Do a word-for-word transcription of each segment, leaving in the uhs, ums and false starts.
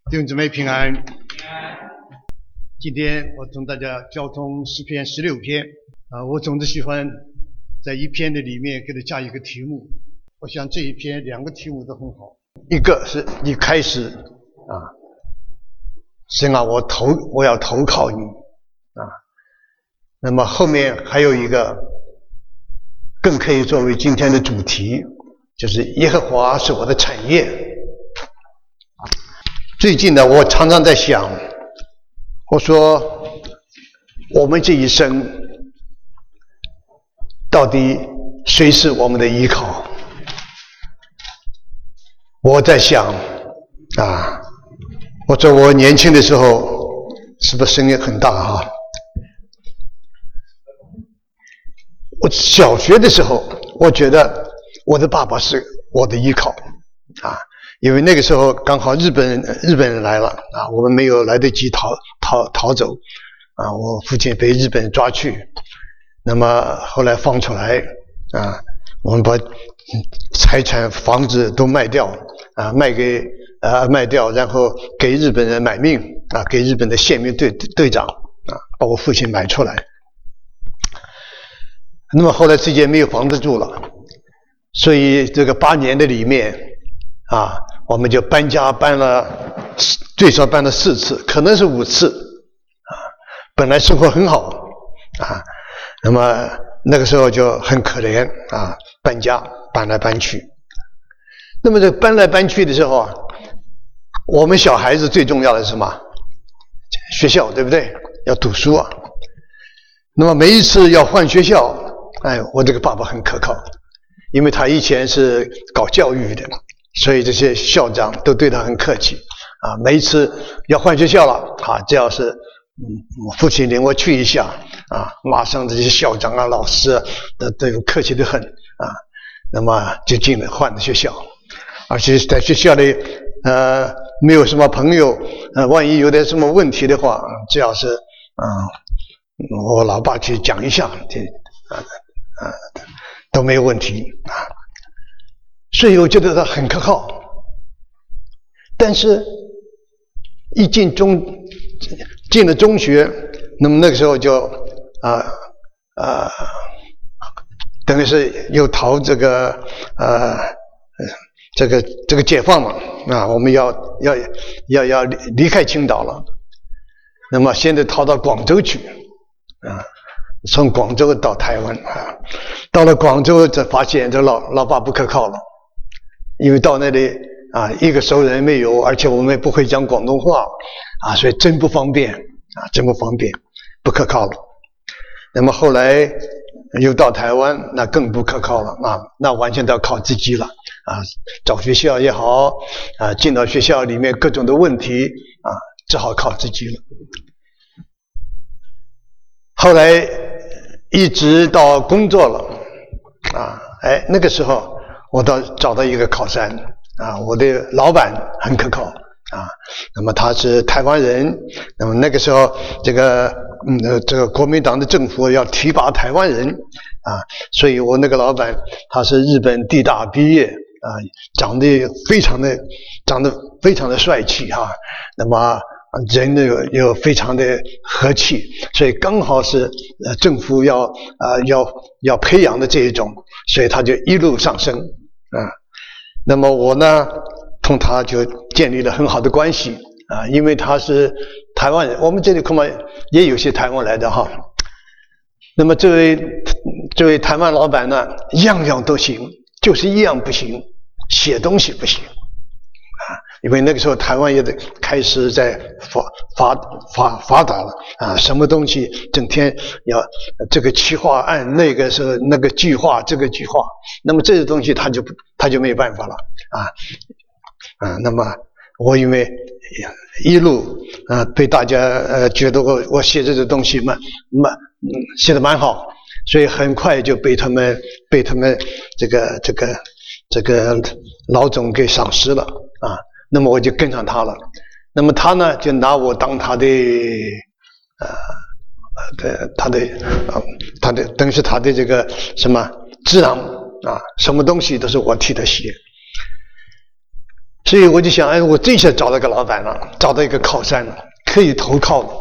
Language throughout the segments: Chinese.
弟兄姊妹平安。今天我同大家交通诗篇十六篇啊，我总是喜欢在一篇的里面给它加一个题目。我想这一篇两个题目都很好，一个是一开始啊，神啊，我投我要投靠你啊。那么后面还有一个更可以作为今天的主题，就是耶和华是我的产业。最近呢，我常常在想，我说我们这一生到底谁是我们的依靠？我在想啊，我说我年轻的时候是不是声音很大啊？我小学的时候，我觉得我的爸爸是我的依靠啊。因为那个时候刚好日本人日本人来了啊，我们没有来得及逃逃逃走啊，我父亲被日本人抓去，那么后来放出来啊，我们把财产房子都卖掉啊，卖给啊卖掉，然后给日本人买命啊，给日本的宪兵队队长啊，把我父亲买出来。那么后来自己也没有房子住了，所以这个八年的里面啊，我们就搬家搬了，最少搬了四次，可能是五次啊。本来生活很好啊，那么那个时候就很可怜啊，搬家搬来搬去。那么这搬来搬去的时候啊，我们小孩子最重要的是什么？学校，对不对？要读书啊。那么每一次要换学校，哎，我这个爸爸很可靠，因为他以前是搞教育的。所以这些校长都对他很客气啊，每一次要换学校了啊，只要是嗯，我父亲领我去一下啊，马上这些校长啊、老师啊都都客气得很啊，那么就进了换了学校，而且在学校里呃没有什么朋友，呃万一有点什么问题的话，只要是嗯我老爸去讲一下，这啊啊都没有问题啊。所以我觉得他很可靠，但是一进中进了中学，那么那个时候就啊啊，等于是又逃这个呃这个这个解放嘛啊，我们要要要要离开青岛了，那么现在逃到广州去啊，从广州到台湾啊，到了广州才发现这老老爸不可靠了。因为到那里啊，一个熟人没有，而且我们也不会讲广东话啊，所以真不方便啊，真不方便，不可靠了。那么后来又到台湾，那更不可靠了啊，那完全都要靠自己了啊，找学校也好啊，进到学校里面各种的问题啊，只好靠自己了。后来一直到工作了啊，哎，那个时候。我到找到一个靠山啊，我的老板很可靠啊，那么他是台湾人，那么那个时候这个嗯这个国民党的政府要提拔台湾人啊，所以我那个老板他是日本地大毕业啊，长得非常的长得非常的帅气哈、啊，那么人呢又非常的和气，所以刚好是呃政府要啊、呃、要要培养的这一种，所以他就一路上升啊。那么我呢同他就建立了很好的关系啊，因为他是台湾人，我们这里恐怕也有些台湾来的哈。那么这位这位台湾老板呢，样样都行，就是一样不行，写东西不行。因为那个时候台湾也得开始在发发发发达了啊，什么东西整天要这个企划案，那个是那个计划，这个计划，那么这些东西他就他就没有办法了啊啊，那么我因为一路啊被大家呃觉得我我写这个东西蛮蛮嗯写得蛮好，所以很快就被他们被他们这个这个这个老总给赏识了啊。那么我就跟上他了，那么他呢就拿我当他的呃的他的啊他的等于是他的这个什么智囊啊，什么东西都是我替他写。 所以我就想，哎，我这下找到个老板了，找到一个靠山了，可以投靠了。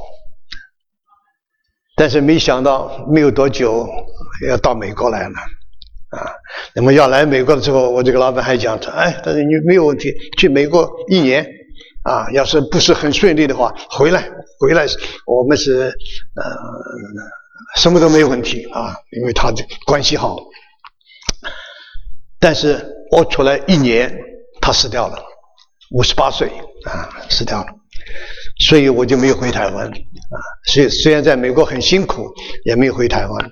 但是没想到没有多久要到美国来了啊。那么要来美国的时候，我这个老板还讲说，哎，但是你没有问题，去美国一年啊，要是不是很顺利的话，回来回来，我们是呃什么都没有问题啊，因为他的关系好。但是我出来一年，他死掉了，五十八岁啊，死掉了。所以我就没有回台湾啊。所以虽然在美国很辛苦，也没有回台湾。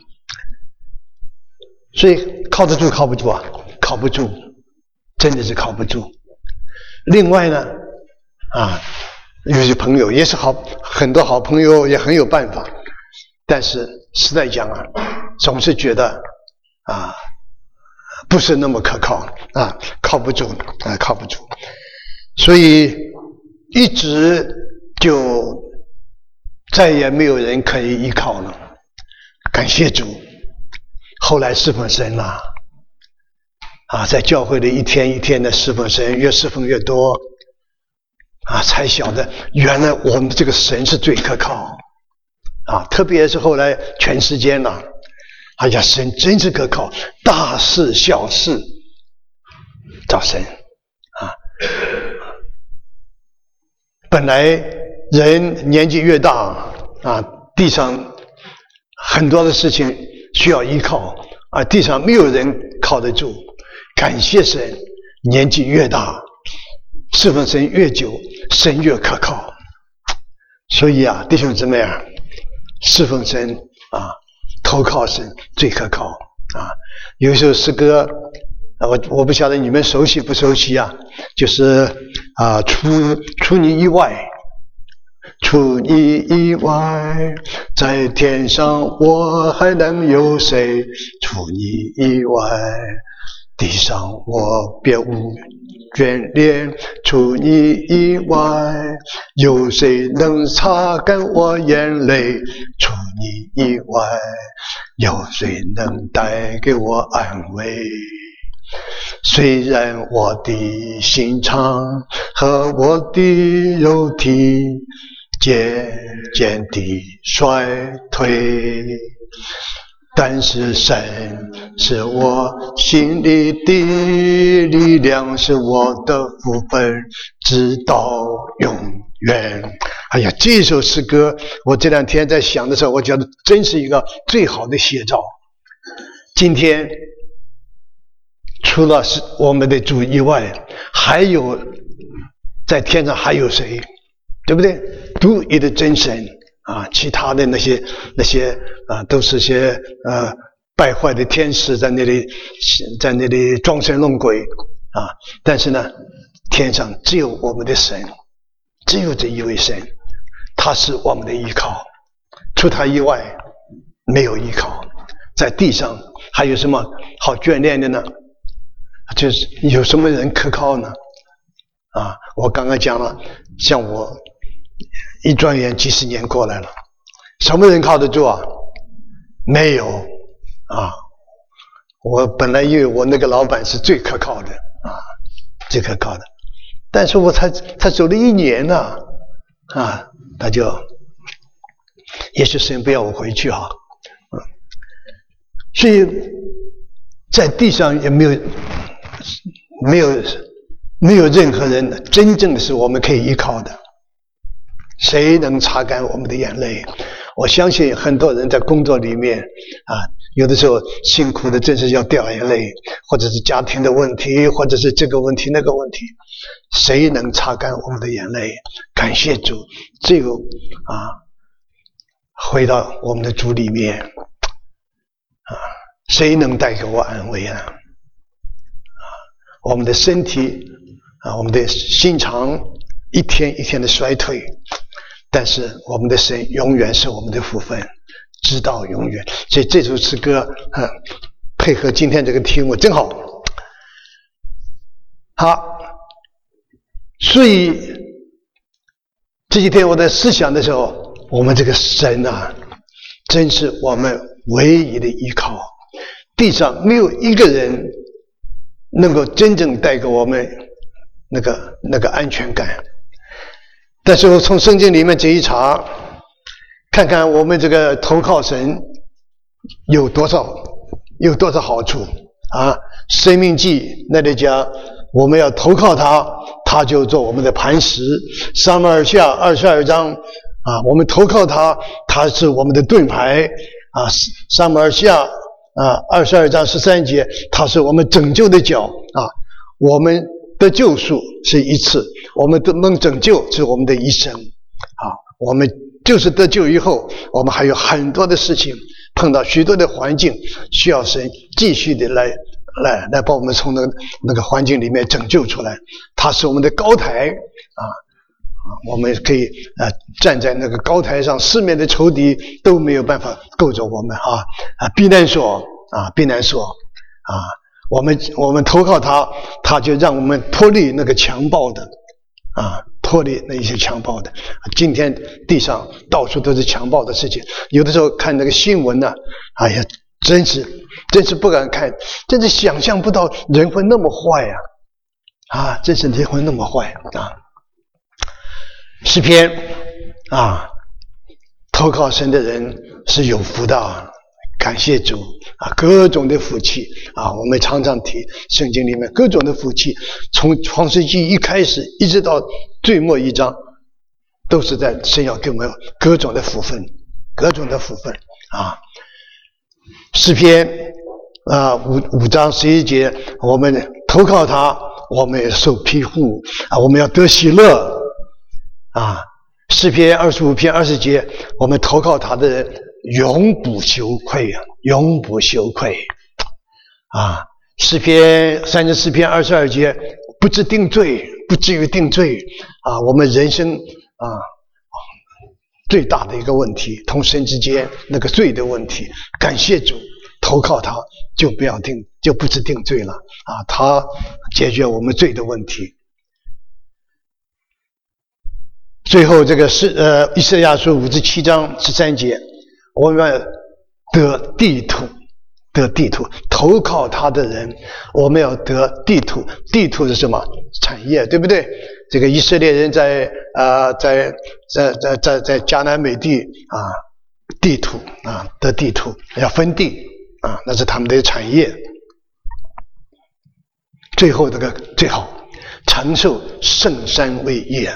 所以靠得住靠不住啊？靠不住，真的是靠不住。另外呢，啊，有些朋友也是好，很多好朋友也很有办法，但是实在讲啊，总是觉得啊，不是那么可靠啊，靠不住啊，靠不住。所以一直就再也没有人可以依靠了。感谢主，后来侍奉神了啊，在教会里一天一天的侍奉神，越侍奉越多啊，才晓得原来我们这个神是最可靠啊！特别是后来全世界呢，哎呀，神真是可靠，大事小事找神啊。本来人年纪越大啊，地上很多的事情需要依靠啊，地上没有人靠得住。感谢神，年纪越大，侍奉神越久，神越可靠。所以啊，弟兄姊妹啊，侍奉神啊，投靠神最可靠啊。有一首诗歌啊，我我不晓得你们熟悉不熟悉啊，就是啊，除除你以外，除你以外，在天上我还能有谁？除你以外，地上我别无眷恋。除你以外，有谁能擦干我眼泪？除你以外，有谁能带给我安慰？虽然我的心肠和我的肉体渐渐地衰退，但是神是我心里的力量，是我的福分，直到永远。哎呀，这首诗歌我这两天在想的时候，我觉得真是一个最好的写照。今天除了是我们的主以外，还有在天上还有谁？对不对？独一的真神啊，其他的那些那些啊，都是些呃败坏的天使在那里在那里装神弄鬼啊。但是呢，天上只有我们的神，只有这一位神，他是我们的依靠，除他以外没有依靠。在地上还有什么好眷恋的呢？就是有什么人可靠呢？啊，我刚刚讲了，像我一转眼几十年过来了，什么人靠得住啊？没有啊！我本来以为我那个老板是最可靠的啊，最可靠的，但是我才才走了一年呢，啊，啊，他就也许神不要我回去啊，嗯，所以在地上也没有没有没有任何人真正的是我们可以依靠的。谁能擦干我们的眼泪？我相信很多人在工作里面啊，有的时候辛苦的真是要掉眼泪，或者是家庭的问题，或者是这个问题那个问题，谁能擦干我们的眼泪？感谢主，只有啊，回到我们的主里面啊，谁能带给我安慰啊？啊，我们的身体啊，我们的心肠一天一天的衰退，但是我们的神永远是我们的福分，直到永远。所以这首诗歌啊，配合今天这个题目正好。好，所以这几天我在思想的时候，我们这个神啊，真是我们唯一的依靠。地上没有一个人能够真正带给我们那个那个安全感。但是我从圣经里面这一查，看看我们这个投靠神有多少有多少好处啊！生命记那里讲，我们要投靠他，他就做我们的磐石。撒母耳下二十二章啊，我们投靠他，他是我们的盾牌啊。撒母耳下啊二十二章十三节，他是我们拯救的脚啊。我们的救赎是一次，我们能拯救是我们的一生啊。我们就是得救以后，我们还有很多的事情，碰到许多的环境，需要神继续的来来来把我们从那个那个环境里面拯救出来。他是我们的高台啊，我们可以呃站在那个高台上，四面的仇敌都没有办法够着我们啊啊避难所啊避难所啊。我们我们投靠他，他就让我们脱离那个强暴的啊，脱离那一些强暴的。今天地上到处都是强暴的事情，有的时候看那个新闻呢、啊，哎呀，真是真是不敢看，真是想象不到人会那么坏呀、啊，啊，真是人会那么坏啊。诗篇啊，投靠神的人是有福的。感谢主啊，各种的福气啊，我们常常提圣经里面各种的福气，从创世纪一开始一直到最末一章，都是在神要给我们各种的福分，各种的福分啊。诗篇啊五五章十一节，我们投靠他，我们受庇护啊，我们要得喜乐啊。诗篇二十五篇二十节，我们投靠他的人永不羞愧啊，永不羞愧啊！诗篇三十四篇二十二节，不至定罪，不至于定罪啊！我们人生啊最大的一个问题，同神之间那个罪的问题，感谢主，投靠他就不要定，就不至定罪了啊！他解决我们罪的问题。最后这个是呃以赛亚书五十七章十三节。我们得地土，得地土，投靠他的人，我们要得地土。地土是什么？产业，对不对？这个以色列人在啊、呃，在在在在在迦南美地啊，地土啊，得地土，要分地啊，那是他们的产业。最后这个最好承受圣山为业。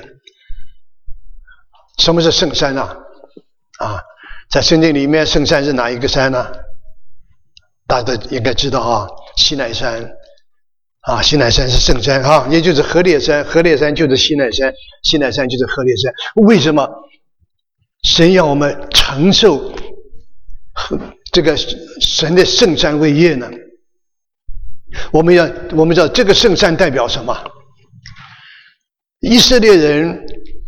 什么是圣山啊？啊？在圣经里面，圣山是哪一个山呢？大家应该知道啊，西奈山啊，西奈山是圣山啊，也就是何烈山，何烈山就是西奈山，西奈山就是何烈山。为什么神要我们承受这个神的圣山为业呢？我们要我们知道这个圣山代表什么？以色列人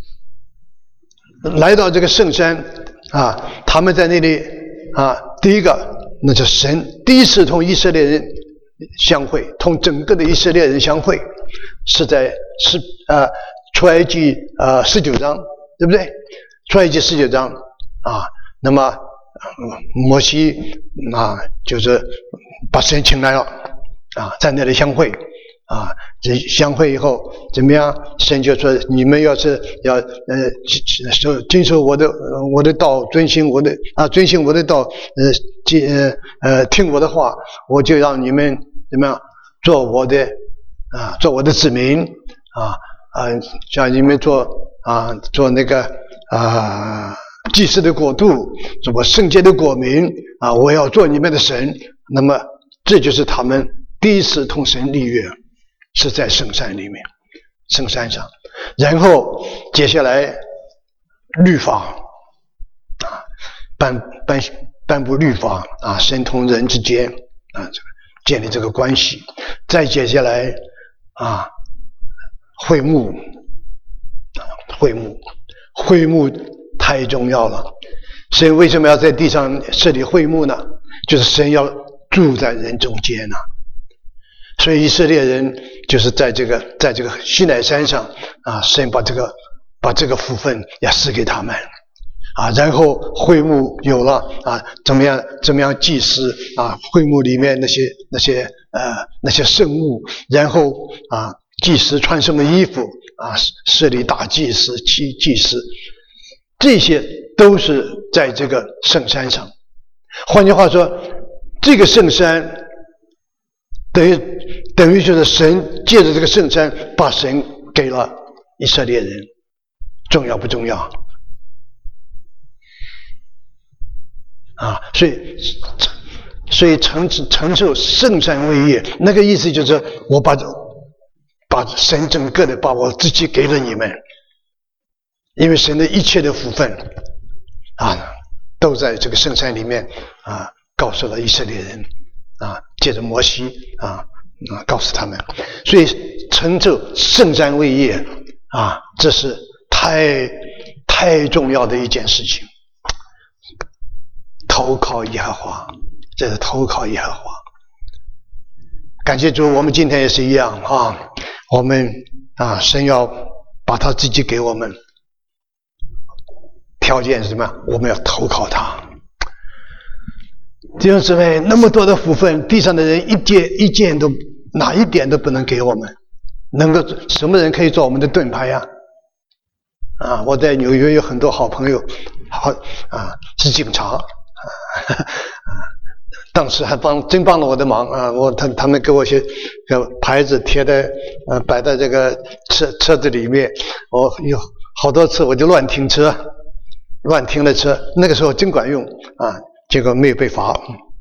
来到这个圣山啊，他们在那里啊，第一个那是神第一次同以色列人相会，同整个的以色列人相会，是在是啊出埃及啊十九章，对不对？出埃及十九章啊，那么、嗯、摩西啊就是把神请来了啊，在那里相会。啊，这相会以后怎么样？神就说：你们要是要呃守遵守我的、呃、我的道，遵行我的啊，遵行我的道，呃，呃呃听我的话，我就让你们怎么样做我的啊，做我的子民啊啊，让你们做啊做那个啊祭祀的国度，做我圣洁的国民啊，我要做你们的神。那么这就是他们第一次同神立约。是在圣山里面，圣山上，然后接下来律法啊，颁颁颁布律法啊，神同人之间啊，这个建立这个关系，再接下来啊，会幕啊，会幕，会幕太重要了。神为什么要在地上设立会幕呢？就是神要住在人中间呢、啊。所以以色列人就是在这个在这个西奈山上啊，神把这个把这个福分也赐给他们啊，然后会幕有了啊，怎么样怎么样祭祀啊，会幕里面那些那些呃那些圣物，然后啊祭司穿什么衣服啊，设立大祭司、祭祭司，这些都是在这个圣山上。换句话说，这个圣山等于等于就是神借着这个圣山把神给了以色列人，重要不重要？啊，所以所以承承受圣山为业，那个意思就是我把把神整个的把我自己给了你们，因为神的一切的福分啊，都在这个圣山里面啊，告诉了以色列人啊，借着摩西啊啊告诉他们，所以承受圣山为业啊，这是太太重要的一件事情。投靠耶和华，这是投靠耶和华。感谢主，我们今天也是一样啊，我们啊，神要把他自己给我们，条件是什么？我们要投靠他。弟兄姊妹，那么多的福分，地上的人一件一件都哪一点都不能给我们，能够什么人可以做我们的盾牌呀？啊，我在纽约有很多好朋友，好啊，是警察。啊，当时还帮真帮了我的忙啊！我他他们给我些个牌子贴在呃摆在这个车车子里面，我有好多次我就乱停车，乱停了车，那个时候真管用啊！结果没有被罚，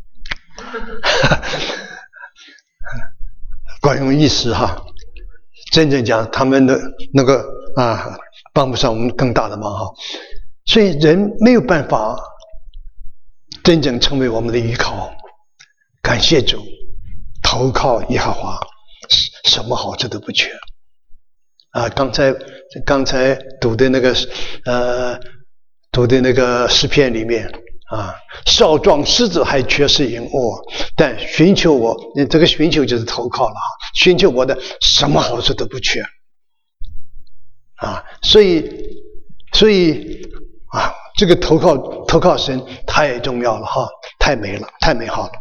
管用一时哈。真正讲他们的那个啊帮不上我们更大的忙哈，所以人没有办法真正成为我们的依靠。感谢主，投靠耶和华，什么好处都不缺啊！刚才刚才读的那个呃读的那个诗篇里面啊，少壮狮子还缺食饮卧，但寻求我，这个寻求就是投靠了啊！寻求我的什么好处都不缺啊！所以所以啊，这个投靠投靠神太重要了哈，太美了，太美好了。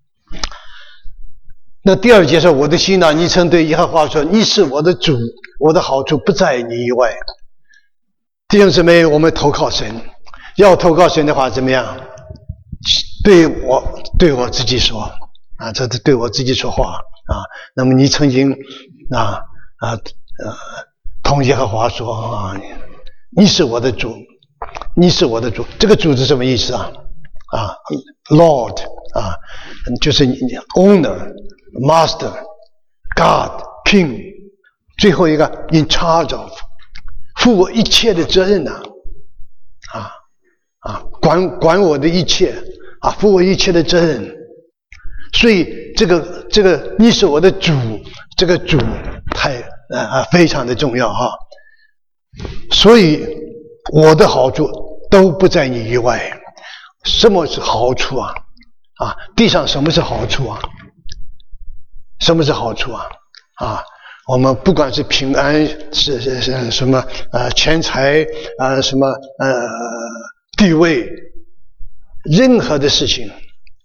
那第二节说，我的心啊，你曾对耶和华说，你是我的主，我的好处不在你以外。弟兄姊妹，我们投靠神，要投靠神的话怎么样？对我对我自己说啊，这是对我自己说话啊。那么你曾经啊啊呃同耶和华说啊，你是我的主，你是我的主。这个主是什么意思啊？啊 ，Lord 啊，就是 owner、master、God、king， 最后一个 in charge of， 负我一切的责任呐、啊，啊啊，管管我的一切啊，负我一切的责任。所以这个这个你是我的主，这个主太啊啊非常的重要哈、啊。所以我的好处都不在你以外。什么是好处啊？啊，地上什么是好处啊？什么是好处啊？啊，我们不管是平安，是是是什么呃钱财啊、呃，什么呃地位，任何的事情，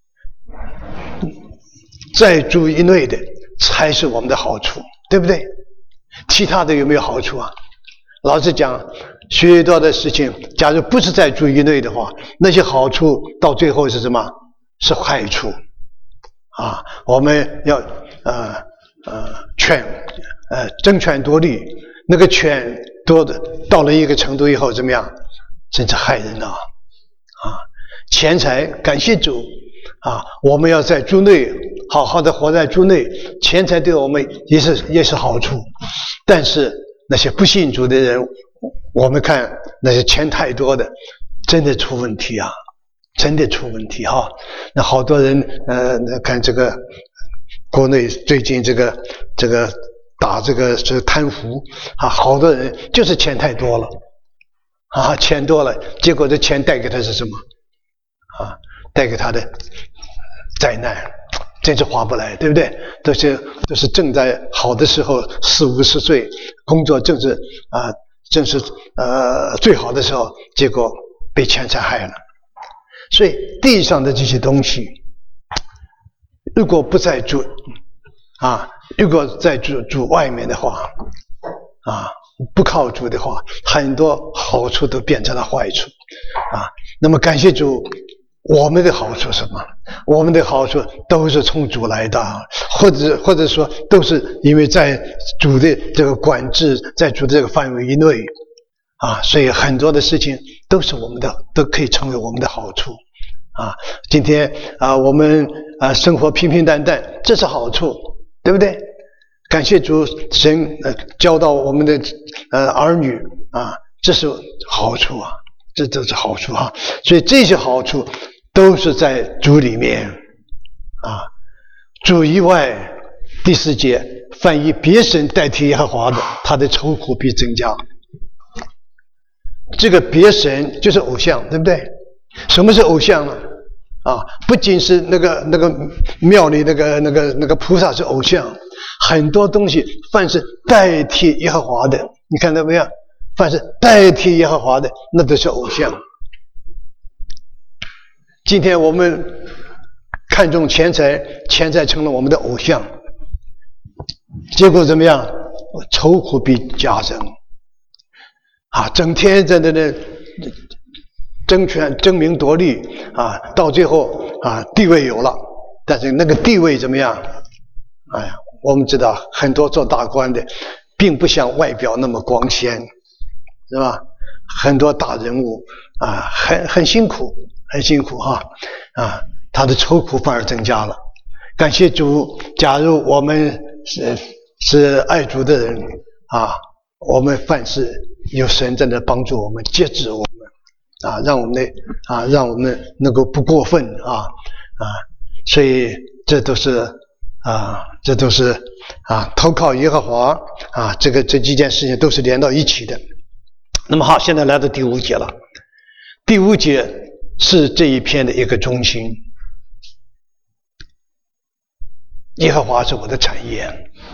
在主以内的才是我们的好处，对不对？其他的有没有好处啊？老实讲，许多的事情，假如不是在主以内的话，那些好处到最后是什么？是害处啊！我们要呃呃权呃争权夺利，那个权夺的到了一个程度以后怎么样？甚至害人啊！啊，钱财，感谢主啊！我们要在主内好好的活在主内，钱财对我们也是也是好处，但是那些不信主的人，我们看那些钱太多的，真的出问题啊！真的出问题哈！那好多人呃，看这个国内最近这个这个打这个这个贪腐啊，好多人就是钱太多了啊，钱多了，结果这钱带给他是什么啊？带给他的灾难，真是划不来，对不对？都是都是正在好的时候，四五十岁，工作正是啊，正是呃最好的时候，结果被钱财害了。所以地上的这些东西，如果不在主啊如果在主主外面的话，啊，不靠主的话，很多好处都变成了坏处，啊，那么感谢主，我们的好处是什么？我们的好处都是从主来的，或者或者说都是因为在主的这个管制，在主的这个范围以内，啊，所以很多的事情都是我们的，都可以成为我们的好处。啊，今天啊，我们啊生活平平淡淡，这是好处，对不对？感谢主，神呃教导我们的呃儿女啊，这是好处啊，这都是好处啊。所以这些好处都是在主里面啊。主以外，第四节，凡以别神代替耶和华的，他的愁苦必增加。这个别神就是偶像，对不对？什么是偶像呢？啊，不仅是那个那个庙里那个那个那个菩萨是偶像，很多东西凡是代替耶和华的，你看到没有？凡是代替耶和华的，那都是偶像。今天我们看重钱财，钱财成了我们的偶像，结果怎么样？愁苦必加增啊！整天在那那争权争名夺利啊，到最后啊地位有了，但是那个地位怎么样？哎呀，我们知道很多做大官的并不像外表那么光鲜，是吧？很多大人物啊很很辛苦很辛苦哈 啊, 啊他的愁苦反而增加了。感谢主，假如我们是是爱主的人啊，我们凡事有神在那帮助我们，节制我们啊，让我们的啊，让我们能够不过分啊啊，所以这都是啊，这都是啊，投靠耶和华啊，这个这几件事情都是连到一起的。那么好，现在来到第五节了。第五节是这一篇的一个中心。耶和华是我的产业。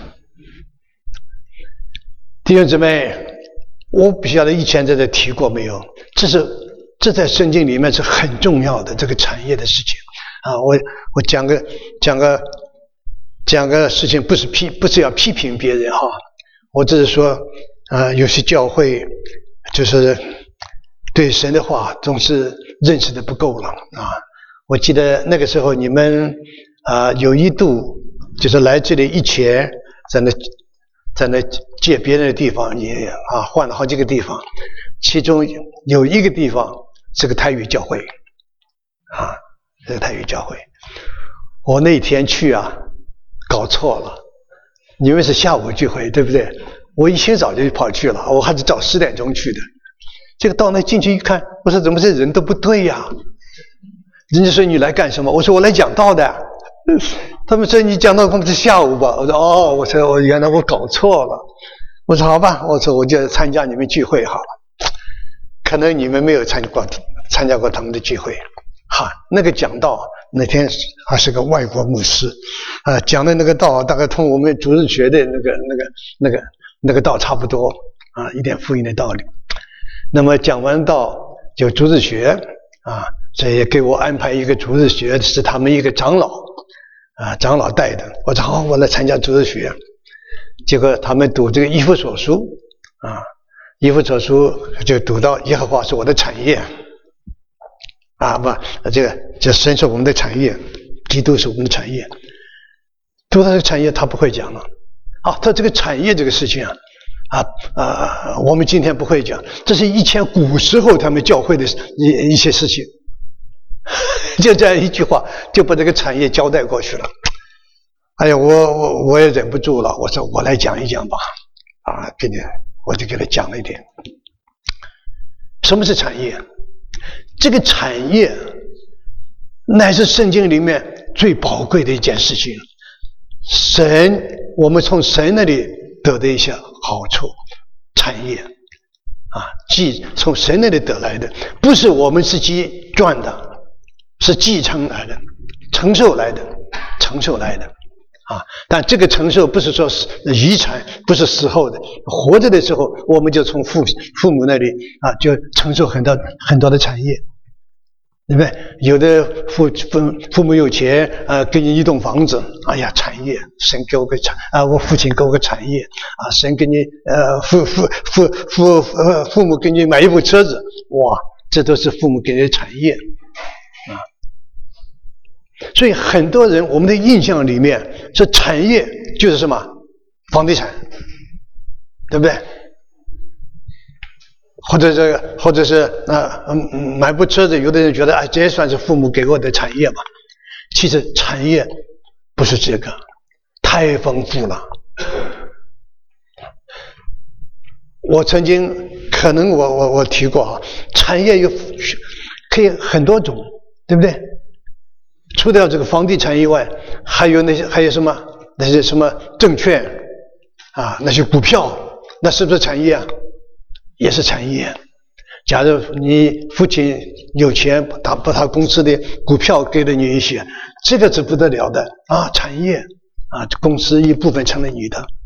弟兄姊妹，我不晓得以前在这提过没有，这是这在圣经里面是很重要的这个产业的事情啊！我我讲个讲个讲个事情，不是批不是要批评别人哈，我只是说啊，有些教会就是对神的话总是认识的不够了啊！我记得那个时候你们啊有一度就是来这里以前在那在那借别人的地方也啊换了好几个地方，其中有一个地方是个台语教会啊，是个台语教会。我那天去啊，搞错了，你们是下午聚会对不对？我一清早就跑去了，我还是早十点钟去的。这个到那进去一看，我说怎么这人都不对呀？人家说你来干什么？我说我来讲道的。他们说你讲道可能是下午吧？我说哦，我说我原来我搞错了。我说好吧，我说我就参加你们聚会好了。可能你们没有参加过参加过他们的聚会，哈，那个讲道那天还是个外国牧师，啊，讲的那个道大概同我们主日学的那个那个那个那个道差不多啊，一点福音的道理。那么讲完道就主日学啊，所以给我安排一个主日学，是他们一个长老啊，长老带的。我说好，我来参加主日学。结果他们读这个以弗所书啊，以弗所书就读到耶和华是我的产业啊，不，这个就神是我们的产业，基督是我们的产业。读到这个产业，他不会讲了啊，他这个产业这个事情啊。啊啊！我们今天不会讲，这是以前古时候他们教会的一一些事情，就这样一句话就把这个产业交代过去了。哎呀，我我我也忍不住了，我说我来讲一讲吧，啊，给你，我就给他讲了一点。什么是产业？这个产业乃是圣经里面最宝贵的一件事情。神，我们从神那里得的一些好处，产业啊，继从神那里得来的，不是我们自己赚的，是继承来的，承受来的，承受来的啊。但这个承受不是说遗产，不是死后的，活着的时候我们就从父父母那里啊，就承受很多很多的产业对不对？有的父父父母有钱，呃，给你一栋房子，哎呀，产业，神给我个产啊，我父亲给我个产业啊，神给你呃父父父父父父母给你买一部车子，哇，这都是父母给你的产业啊。所以很多人我们的印象里面，是产业就是什么房地产，对不对？或者这个，或者是啊、呃，买部车子，有的人觉得啊，这也算是父母给我的产业嘛。其实产业不是这个，太丰富了。我曾经可能我我我提过啊，产业有可以很多种，对不对？除掉这个房地产以外，还有那些还有什么那些什么证券啊，那些股票，那是不是产业啊？也是产业。假如你父亲有钱，他把他公司的股票给了你一些，这个是不得了的啊！产业啊，公司一部分成了你的。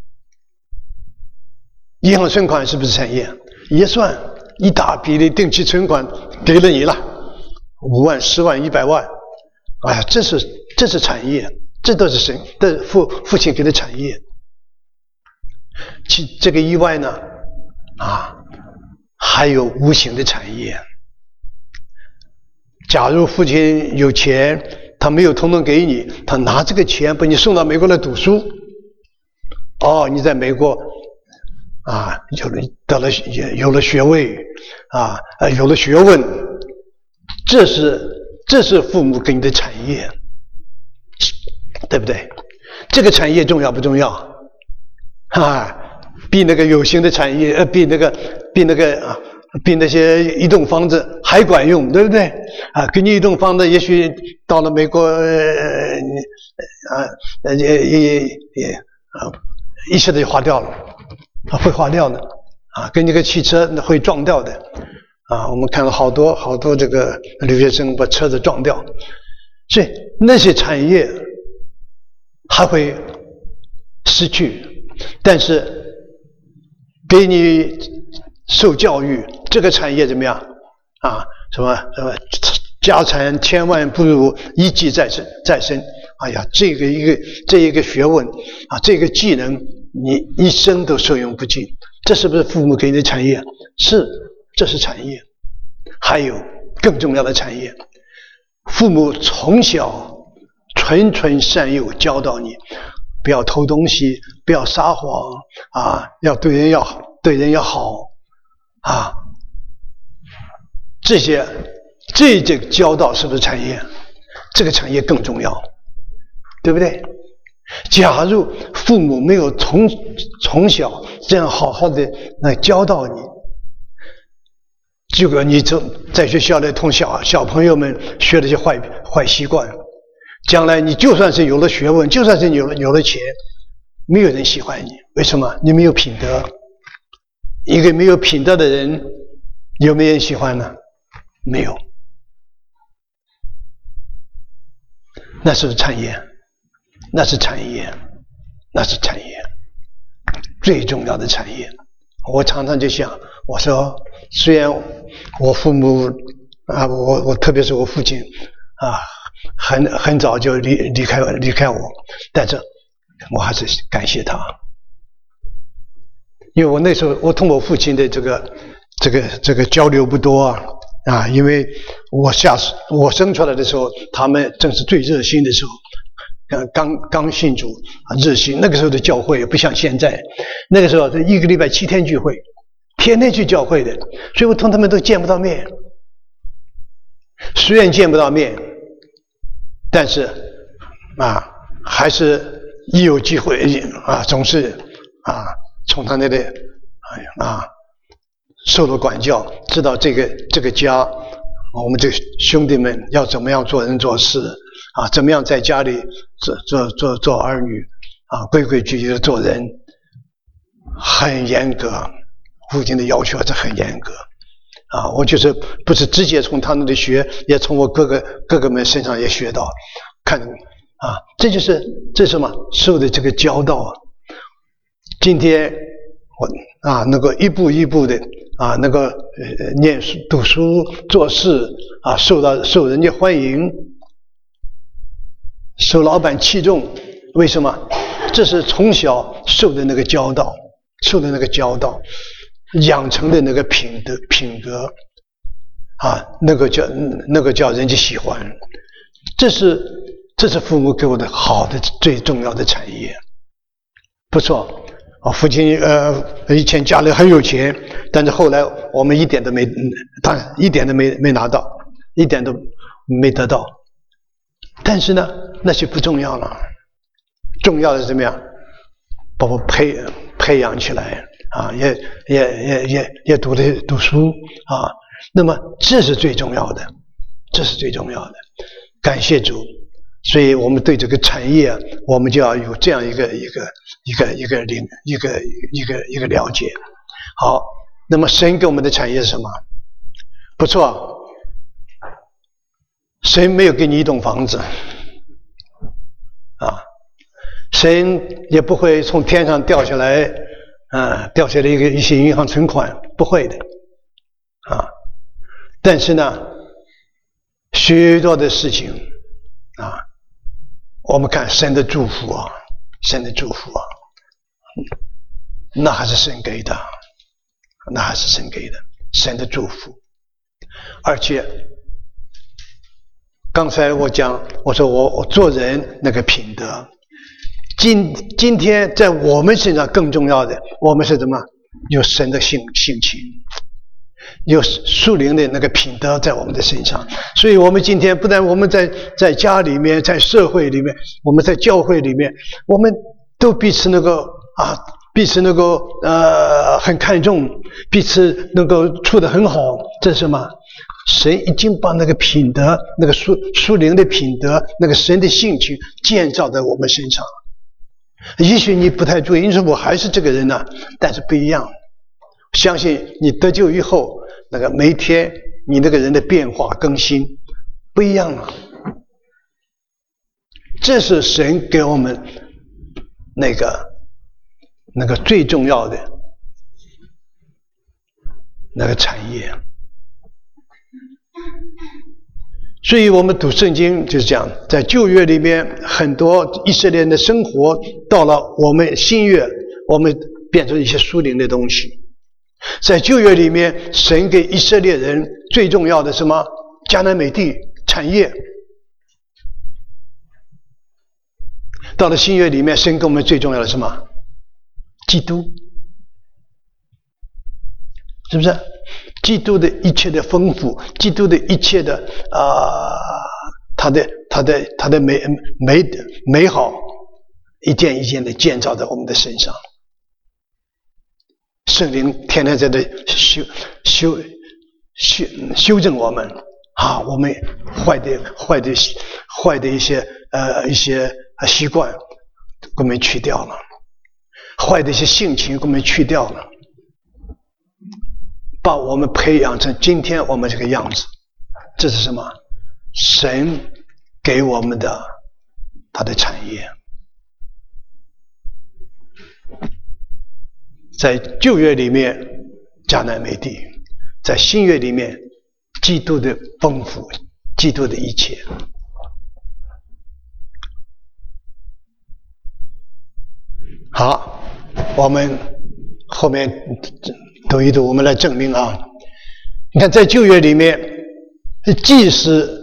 银行存款是不是产业？也算，一大笔的定期存款给了你了，五万、十万、一百万，哎呀，这是这是产业，这都是神的父父亲给的产业。其这个以外呢？啊，还有无形的产业。假如父亲有钱，他没有统统给你，他拿这个钱把你送到美国来读书，哦，你在美国啊，有了得了有了学位啊，有了学问，这是这是父母给你的产业，对不对？这个产业重要不重要？啊？比那个有形的产业，呃，比那个，比那个啊，比那些一栋房子还管用，对不对？啊，给你一栋房子，也许到了美国，呃，啊，也也也啊，一下子就花掉了，啊，会花掉的，啊，跟那个汽车会撞掉的，啊，我们看了好多好多这个留学生把车子撞掉，所以那些产业还会失去，但是。给你受教育，这个产业怎么样啊？什么什么家产千万不如一技在身在身。哎呀，这个一个这一个学问啊，这个技能你一生都受用不尽。这是不是父母给你的产业？是，这是产业。还有更重要的产业，父母从小循循善诱教导你。不要偷东西，不要撒谎啊！要对人要好，对人要好啊！这些这这个教导是不是产业？这个产业更重要，对不对？假如父母没有从从小这样好好的来教导你，结果你从在学校里同小小朋友们学了些坏坏习惯。将来你就算是有了学问，就算是有了有了钱，没有人喜欢你。为什么？你没有品德。一个没有品德的人，有没有人喜欢呢？没有。那是产业，那是产业，那是产业，最重要的产业。我常常就想，我说，虽然我父母啊，我我特别是我父亲啊。很很早就离离开离开我，但是我还是感谢他，因为我那时候我同我父亲的这个这个这个交流不多啊啊，因为我下我生出来的时候，他们正是最热心的时候，刚刚刚信主啊，热心。那个时候的教会也不像现在，那个时候是一个礼拜七天聚会，天天去教会的，所以我同他们都见不到面。虽然见不到面。但是啊，还是一有机会啊，总是啊，从他那里哎呀啊，受了管教，知道这个这个家，我们这兄弟们要怎么样做人做事啊，怎么样在家里做做做做儿女啊，规规矩矩的做人，很严格，父亲的要求还是很严格。啊，我就是不是直接从他那里学，也从我哥哥哥哥们身上也学到，看啊，这就是这是什么受的这个教导啊。今天我啊能够一步一步的啊，那个呃念书、读书、做事啊，受到受人家欢迎，受老板器重。为什么？这是从小受的那个教导，受的那个教导，养成的那个品德品格啊，那个叫那个叫人家喜欢。这是这是父母给我的好的最重要的产业。不错啊，父亲呃以前家里很有钱，但是后来我们一点都没，当然一点都没没拿到，一点都没得到。但是呢，那些不重要了，重要的是怎么样？把我培培养起来啊，也也也也也读的读书啊。那么这是最重要的，这是最重要的。感谢主。所以我们对这个产业，我们就要有这样一个一个一个一个领一个一个一个了解。好，那么神给我们的产业是什么？不错，神没有给你一栋房子啊，神也不会从天上掉下来啊，掉下来一个一些银行存款，不会的啊。但是呢，许多的事情啊，我们看神的祝福啊，神的祝福啊，那还是神给的，那还是神给的，神的祝福。而且刚才我讲，我说我我做人那个品德，今今天在我们身上更重要的，我们是怎么有神的性性情，有属灵的那个品德在我们的身上。所以我们今天不但我们在在家里面，在社会里面，我们在教会里面，我们都彼此那个啊，彼此那个呃很看重，彼此能够处得很好。这是什么？神已经把那个品德，那个属属灵的品德，那个神的性情建造在我们身上。也许你不太注意，你说我还是这个人呢、啊，但是不一样。相信你得救以后，那个每天你那个人的变化更新不一样了。这是神给我们那个那个最重要的那个产业。所以我们读圣经就是这样，在旧约里面很多以色列人的生活，到了我们新约，我们变成一些属灵的东西。在旧约里面，神给以色列人最重要的什么？迦南美地产业。到了新约里面，神给我们最重要的什么？基督，是不是？基督的一切的丰富，基督的一切的啊、呃，他的他的他的美美美好，一件一件的建造在我们的身上。圣灵天天在这修修修修正我们啊，我们坏的坏的坏的一些呃一些习惯，给我们去掉了；坏的一些性情，给我们去掉了。把我们培养成今天我们这个样子，这是什么？神给我们的他的产业。在旧约里面迦南美地，在新约里面基督的丰富，基督的一切。好，我们后面读一读，我们来证明啊。你看，在旧约里面，祭司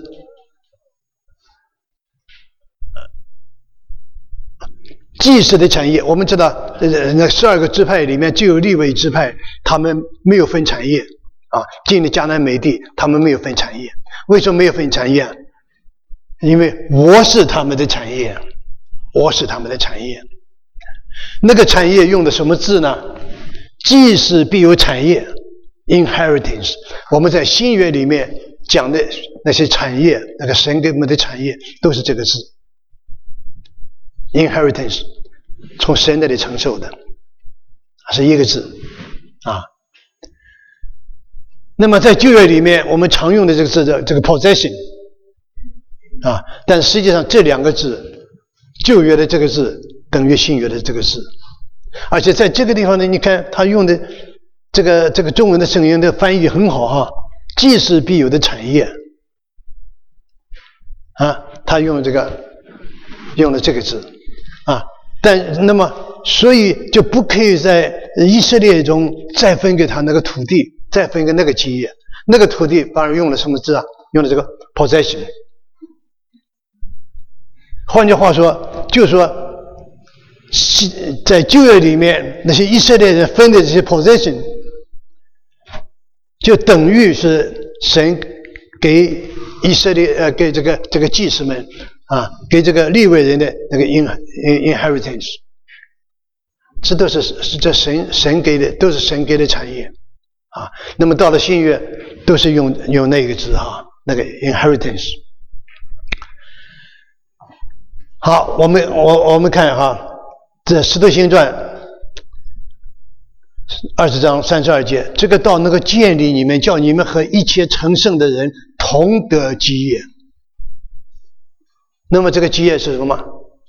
祭司的产业，我们知道，呃，那十二个支派里面就有利未支派，他们没有分产业啊。进了迦南美地，他们没有分产业。为什么没有分产业？因为我是他们的产业，我是他们的产业。那个产业用的什么字呢？祭司必有产业 inheritance。 我们在新约里面讲的那些产业，那个神给我们的产业都是这个字 inheritance， 从神那里承受的，是一个字啊。那么在旧约里面我们常用的这个字的这个 possession 啊，但实际上这两个字，旧约的这个字等于新约的这个字。而且在这个地方呢，你看他用的这个这个中文的圣经的翻译很好哈，既是必有的产业啊，他用这个用了这个字啊，但那么所以就不可以在以色列中再分给他那个土地，再分给那个基业，那个土地反而用了什么字啊？用了这个 possession。换句话说，就是说，在旧约里面那些以色列人分的这些 possession， 就等于是神给以色列呃给这个这个祭司们啊，给这个利未人的那个 inheritance， 这都是是这神神给的，都是神给的产业啊。那么到了新约，都是用用那个字哈，那个 inheritance。好，我们我我们看哈，这《使徒行传》二十章三十二节，这个到那个建立里面，叫你们和一切成圣的人同得基业。那么这个基业是什么？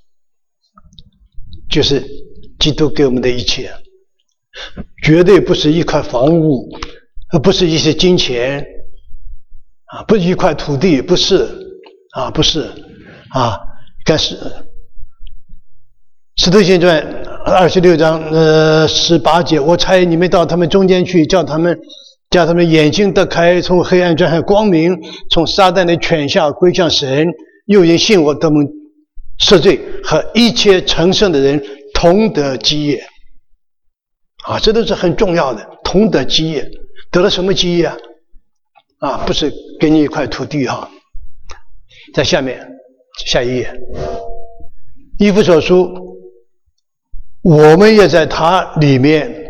就是基督给我们的一切，绝对不是一块房屋，不是一些金钱啊，不是一块土地，不是啊，不是啊。但是《使徒行传》二十六章呃十八节，我差你们到他们中间去，叫他们叫他们眼睛得开，从黑暗转向光明，从撒旦的权下归向神，又因信我得蒙赦罪，和一切成圣的人同得基业。啊，这都是很重要的，同得基业。得了什么基业啊？啊，不是给你一块土地哈。在下面下一页，以弗所书，我们也在他里面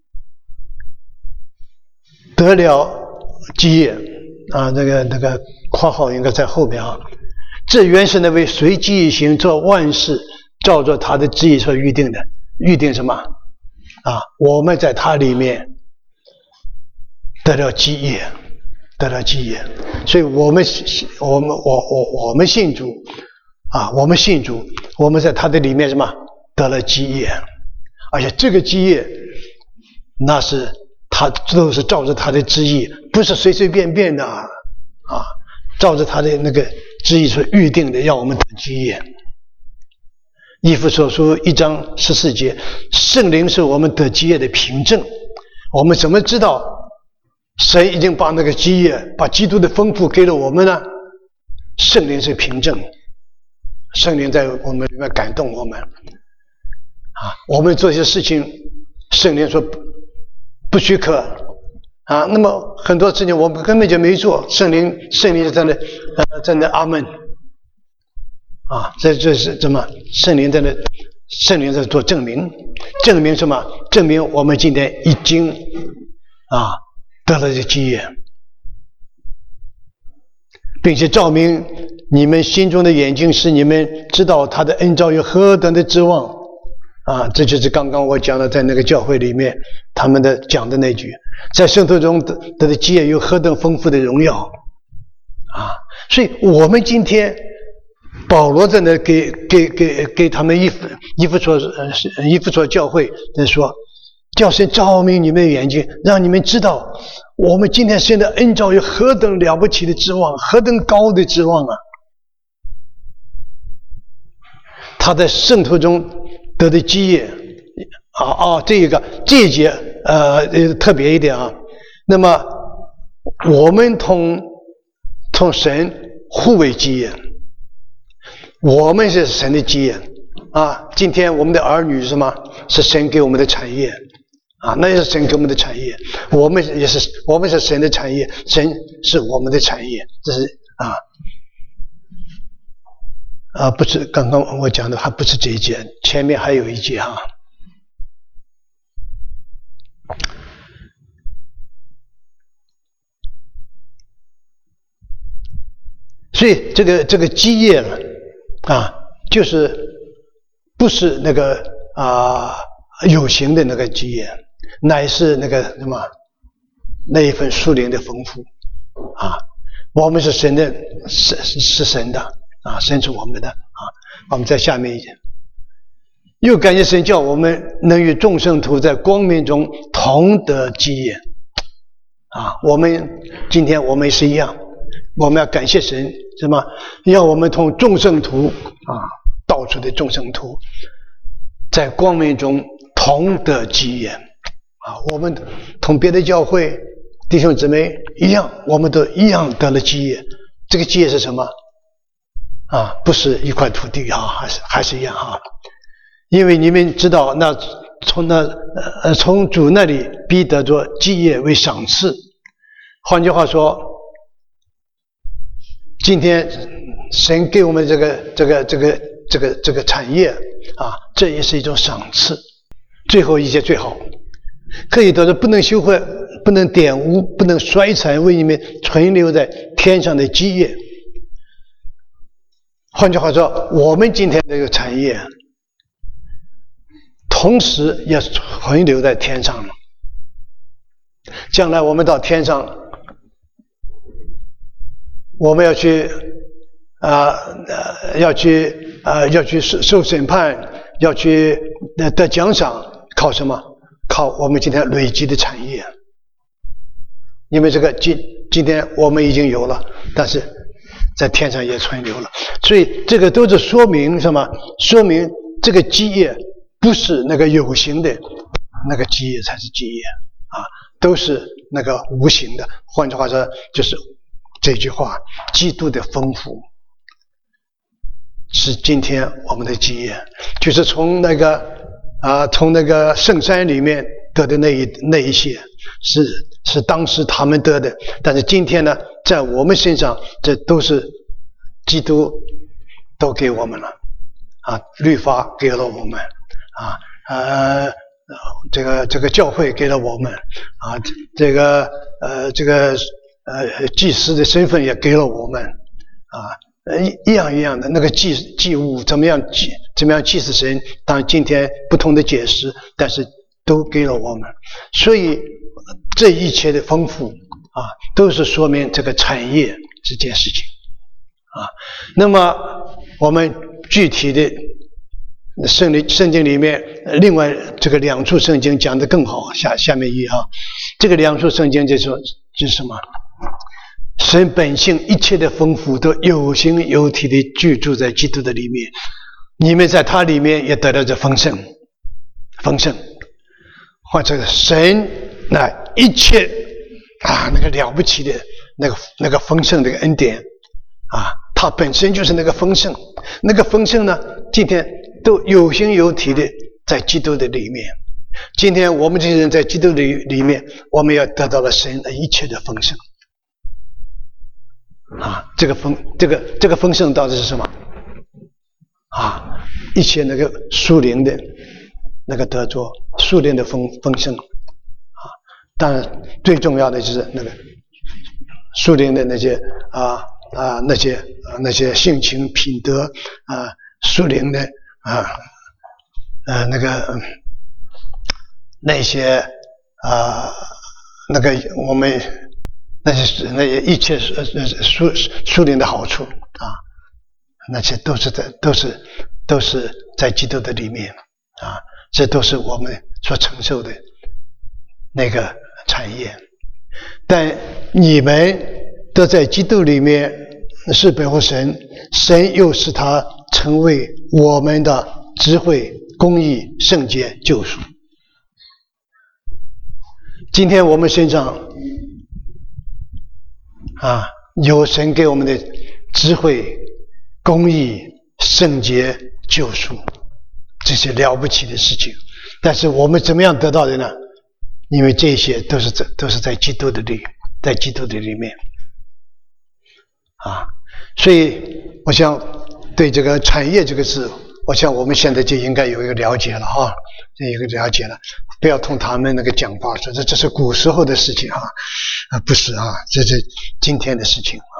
得了基业啊，这个那个括号应该在后面啊。这原是那位随机意行做万事，照着他的旨意所预定的，预定什么啊？我们在他里面得了基业，得了基业，所以我们我们我我我们信主啊，我们信主，我们在他的里面什么得了基业，而且这个基业那是他都是照着他的旨意，不是随随便便的啊，照着他的那个旨意所预定的，要我们得基业。以弗所书一章十四节，圣灵是我们得基业的凭证。我们怎么知道神已经把那个基业，把基督的丰富给了我们呢？圣灵是凭证，圣灵在我们里面感动我们啊，我们做一些事情，圣灵说不许可啊，那么很多事情我们根本就没做，圣灵圣灵就在那呃在那阿门啊，这这是怎么？圣灵在那，圣灵在做证明，证明什么？证明我们今天已经啊得了这基业，并且照明你们心中的眼睛，使你们知道他的恩召有何等的指望啊！这就是刚刚我讲的，在那个教会里面他们的讲的那句，在圣徒中得得的基业有何等丰富的荣耀啊！所以我们今天。保罗在那给给给给他们以弗以弗所以弗所教会在说，叫神照明你们的眼睛，让你们知道我们今天神的恩召有何等了不起的指望，何等高的指望啊！他在圣徒中得的基业啊啊，这一个这一节呃特别一点啊。那么我们同同神互为基业。我们是神的基业啊！今天我们的儿女是什么？是神给我们的产业啊，那也是神给我们的产业。我们也是，我们是神的产业，神是我们的产业。这是啊啊，不是刚刚我讲的，还不是这一节，前面还有一节哈。所以这个这个基业呢？啊，就是不是那个啊有形的那个基业，乃是那个什么那一份属灵的丰富啊。我们是神的，是是神的啊，神是我们的啊。我们在下面一点， 又感谢神叫我们能与众圣徒在光明中同得基业啊！我们今天我们也是一样，我们要感谢神，是吗？要我们同众圣徒啊，到处的众圣徒在光明中同得基业啊！我们同别的教会弟兄姊妹一样，我们都一样得了基业。这个基业是什么啊？不是一块土地啊，还是还是一样啊。因为你们知道，那从那呃从主那里必得着基业为赏赐。换句话说，今天神给我们这个这个这个这个这个产业啊，这也是一种赏赐。最后一切最好，可以得着不能羞愧、不能玷污、不能衰残，为你们存留在天上的基业。换句话说，我们今天这个产业同时也存留在天上了。将来我们到天上，我们要去啊呃要去啊、呃、要去受受审判，要去得得奖赏，靠什么？靠我们今天累积的产业。因为这个今今天我们已经有了，但是在天上也存留了，所以这个都是说明什么？说明这个基业不是那个有形的，那个基业才是基业啊，都是那个无形的。换句话说，就是这句话：基督的丰富是今天我们的基业，就是从那个啊，从那个圣山里面得的那一那一些，是是当时他们得的，但是今天呢，在我们身上，这都是基督都给我们了啊，律法给了我们。啊，呃，这个这个教会给了我们啊，这个呃这个呃祭司的身份也给了我们啊，一一样一样的那个祭祭物怎么样祭怎么样祭祀神，当然今天不同的解释，但是都给了我们，所以这一切的丰富啊，都是说明这个产业这件事情啊。那么我们具体的。圣经圣经里面，另外这个两处圣经讲得更好。下下面一啊，这个两处圣经就说就是什么？神本性一切的丰富都有形有体的居住在基督的里面，你们在他里面也得到这丰盛，丰盛。或者神那一切啊那个了不起的那个那个丰盛的恩典啊，它本身就是那个丰盛，那个丰盛呢，今天。都有形有体的在基督的里面。今天我们这些人在基督里里面，我们要得到了神的一切的丰盛啊！这个丰这个这个丰盛到底是什么啊？一切那个属灵的那个得着，属灵的丰丰盛啊！当然最重要的就是那个属灵的那些啊啊那些啊那些性情品德啊，属灵的。啊，呃，那个那些啊，那个我们那些那些一切属属灵的好处啊，那些都是在都是都是在基督的里面啊，这都是我们所承受的那个产业。但你们都在基督里面是本乎神，神又使他成为我们的智慧、公义、圣洁、救赎。今天我们身上啊，有神给我们的智慧、公义、圣洁、救赎，这些了不起的事情。但是我们怎么样得到的呢？因为这些都是在都是在基督的里，在基督的里面啊，所以我想。对这个产业这个字，我想我们现在就应该有一个了解了哈，这有一个了解了，不要同他们那个讲法说这这是古时候的事情啊，啊不是啊，这是今天的事情啊。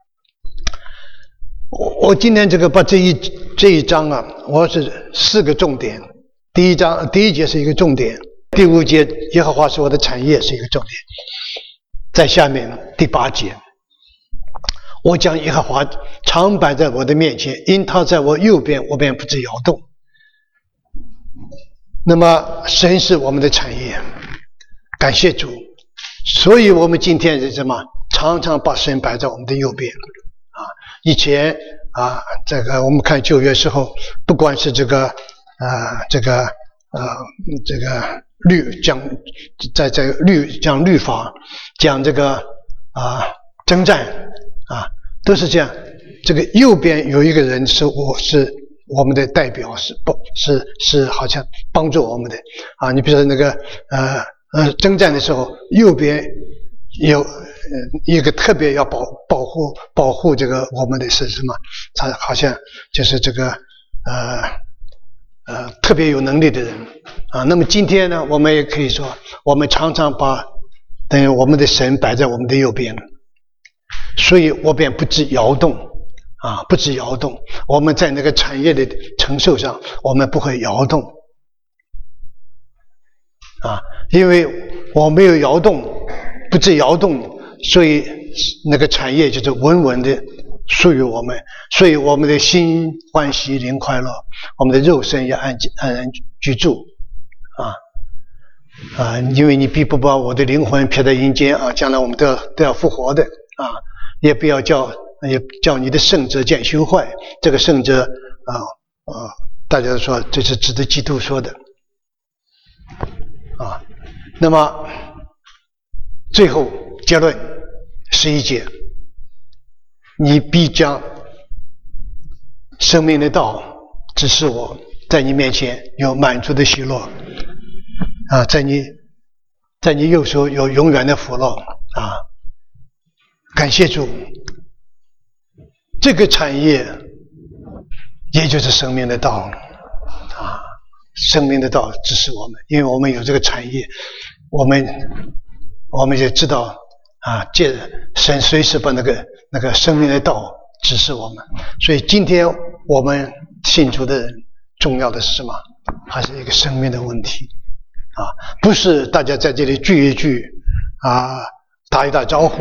我我今天这个把这一这一章啊，我是四个重点，第一章第一节是一个重点，第五节耶和华是我的产业是一个重点，在下面第八节。我将耶和华常摆在我的面前，因他在我右边，我便不致摇动。 那么神是我们的产业，感谢主。所以我们今天是什么？常常把神摆在我们的右边啊。以前啊，这个我们看旧约时候，不管是这个呃这个呃这个律讲在在律讲律法，讲这个啊征战啊，都是这样。这个右边有一个人是我是我们的代表，是不是是好像帮助我们的啊？你比如说那个呃呃征战的时候，右边有呃一个特别要保保护保护这个我们的是什么？他好像就是这个呃呃特别有能力的人啊。那么今天呢，我们也可以说，我们常常把等于我们的神摆在我们的右边，所以我便不致摇动啊，不致摇动。我们在那个产业的承受上，我们不会摇动啊，因为我没有摇动，不致摇动，所以那个产业就是稳稳的属于我们，所以我们的心欢喜灵快乐，我们的肉身也安安然居住啊啊！因为你必不把我的灵魂撇在阴间啊，将来我们都要都要复活的啊！也不要叫也叫你的圣者见羞坏。这个圣者啊啊，大家说这是指的基督说的啊。那么最后结论十一节，你必将生命的道指示我，在你面前有满足的喜乐啊，在你在你右手有永远的福乐啊！感谢主，这个产业也就是生命的道啊，生命的道指示我们，因为我们有这个产业，我们我们就知道啊，借神随时把那个那个生命的道指示我们。所以今天我们信主的人，重要的是什么？还是一个生命的问题啊，不是大家在这里聚一聚啊，打一打招呼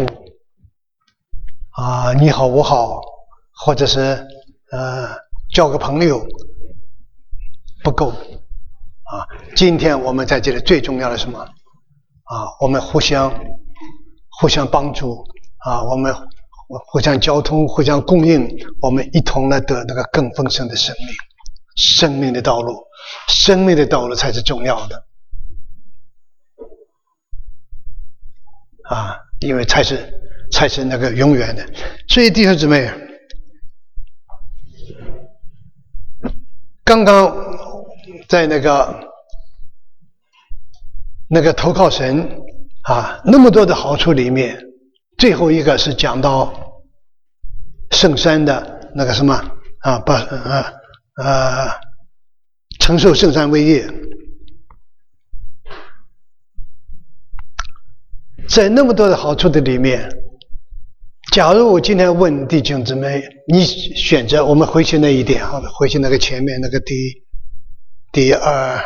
啊，你好我好，或者是呃交个朋友不够啊。今天我们在这里最重要的是什么啊？我们互相互相帮助啊，我们互相交通，互相供应，我们一同来得那个更丰盛的生命，生命的道路，生命的道路才是重要的啊，因为才是才是那个永远的。所以弟兄姊妹，刚刚在那个那个投靠神啊，那么多的好处里面，最后一个是讲到圣山的那个什么啊，把呃呃承受圣山为业。在那么多的好处的里面，假如我今天问弟兄姊妹，你选择我们回去那一点啊，回去那个前面那个第第二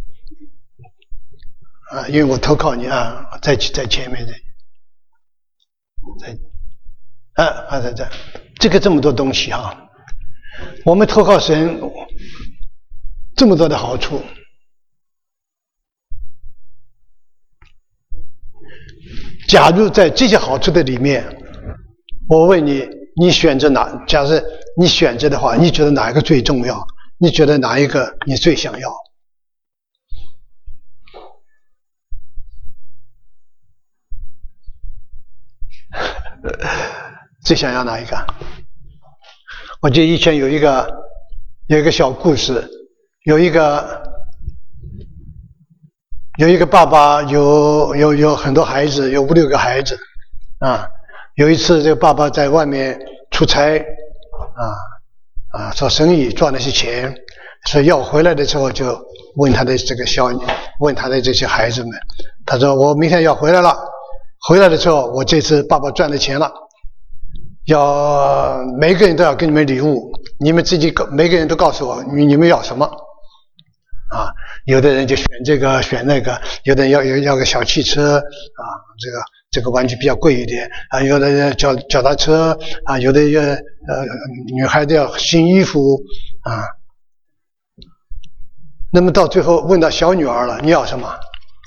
啊，因为我投靠你啊，在在前面的，在啊啊在在，这个这么多东西啊，我们投靠神这么多的好处，假如在这些好处的里面，我问你，你选择哪？假设你选择的话，你觉得哪一个最重要？你觉得哪一个你最想要？最想要哪一个？我记得以前有一个有一个小故事，有一个有一个爸爸有有有很多孩子，有五六个孩子啊。有一次，这个爸爸在外面出差啊啊做生意赚了些钱，所以要回来的时候就问他的这个小问他的这些孩子们，他说我明天要回来了，回来的时候我这次爸爸赚了钱了，要每个人都要给你们礼物，你们自己每个人都告诉我你你们要什么啊？有的人就选这个选那个，有的人要要要个小汽车啊，这个这个玩具比较贵一点啊，有的人脚脚踏车啊，有的人呃女孩子要新衣服啊。 那么到最后问到小女儿了，你要什么？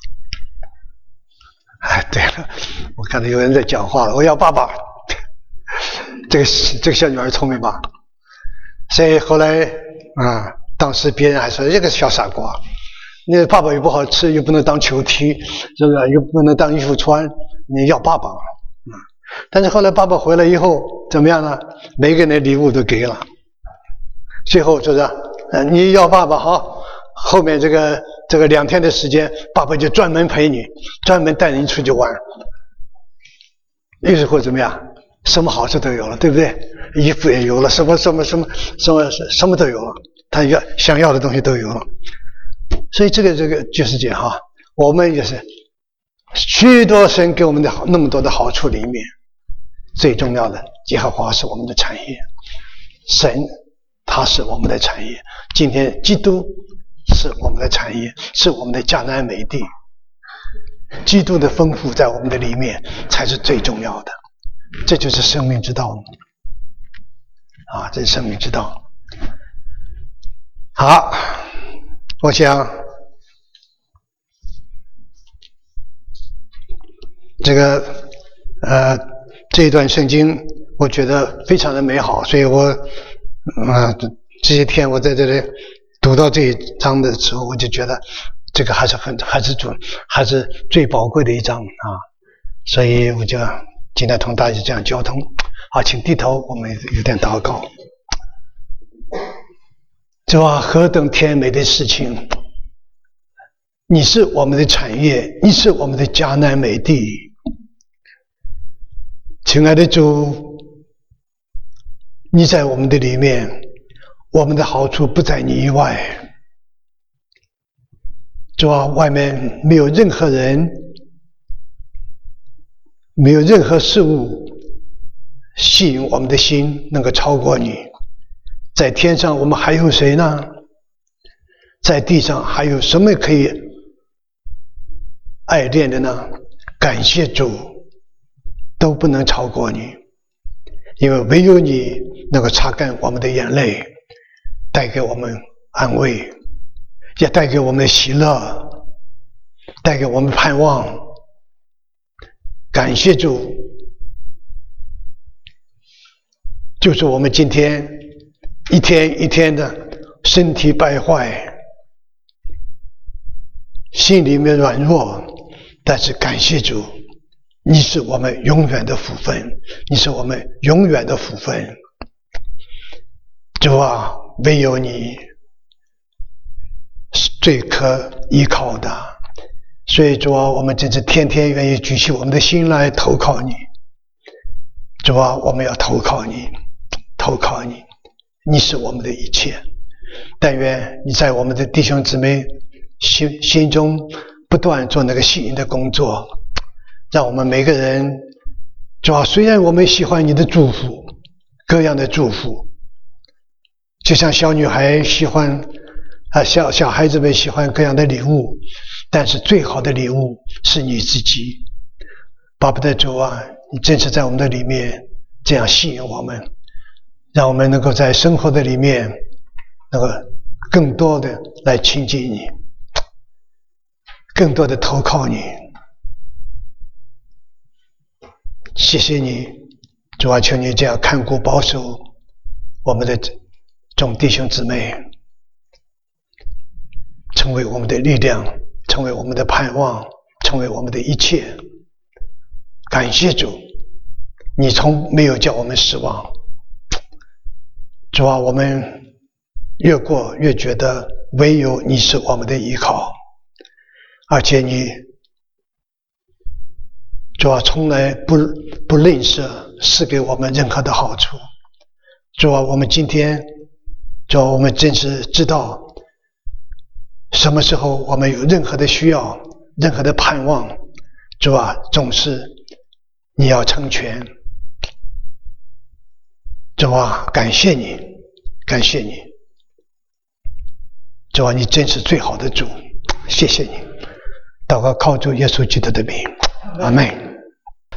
哎，对了，我看到有人在讲话了，我要爸爸。这个这个小女孩聪明吧？所以后来啊，当时别人还说这个小傻瓜，那爸爸又不好吃，又不能当球踢，是不是？又不能当衣服穿，你要爸爸。嗯，但是后来爸爸回来以后怎么样呢？每个人的礼物都给了，最后就是，呃，你要爸爸好，后面这个这个两天的时间，爸爸就专门陪你，专门带你出去玩，于是会怎么样？什么好处都有了，对不对？衣服也有了，什么什么什么什么什么都有了，他要想要的东西都有了。所以这个这个就是这样哈，我们也是许多神给我们的好那么多的好处里面，最重要的耶和华是我们的产业，神他是我们的产业，今天基督是我们的产业，是我们的迦南美地，基督的丰富在我们的里面才是最重要的，这就是生命之道啊！这是生命之道。好，我想这个呃这一段圣经我觉得非常的美好，所以我啊、呃、这些天我在这里读到这一章的时候，我就觉得这个还是很还是主还是最宝贵的一章啊，所以我就今天同大家这样交通。好，请低头，我们有点祷告。主啊，何等甜美的事情！你是我们的产业，你是我们的迦南美地。亲爱的主，你在我们的里面，我们的好处不在你以外。主啊，外面没有任何人，没有任何事物吸引我们的心能够超过你。在天上我们还有谁呢？在地上还有什么可以爱恋的呢？感谢主，都不能超过你，因为唯有你能够擦干我们的眼泪，带给我们安慰，也带给我们喜乐，带给我们盼望。感谢主，就是我们今天一天一天的身体败坏，心里面软弱，但是感谢主，你是我们永远的福分，你是我们永远的福分。主啊，唯有你是最可依靠的，所以主啊，我们真是天天愿意举起我们的心来投靠你。主啊，我们要投靠你，投靠你，你是我们的一切。但愿你在我们的弟兄姊妹心心中不断做那个吸引的工作，让我们每个人，主啊，虽然我们喜欢你的祝福，各样的祝福，就像小女孩喜欢啊，小小孩子们喜欢各样的礼物，但是最好的礼物是你自己。巴不得主啊，你真是在我们的里面这样吸引我们，让我们能够在生活的里面能够更多的来亲近你，更多的投靠你。谢谢你，主啊，求你这样看顾保守我们的众弟兄姊妹，成为我们的力量，成为我们的盼望，成为我们的一切。感谢主，你从没有叫我们失望。主啊，我们越过越觉得唯有你是我们的依靠，而且你主啊，从来不不吝啬赐给我们任何的好处。主啊，我们今天主啊，我们真是知道什么时候我们有任何的需要，任何的盼望，主啊，总是你要成全。主啊，感谢你，感谢你，主啊，你真是最好的主，谢谢你。祷告靠主耶稣基督的名，阿们。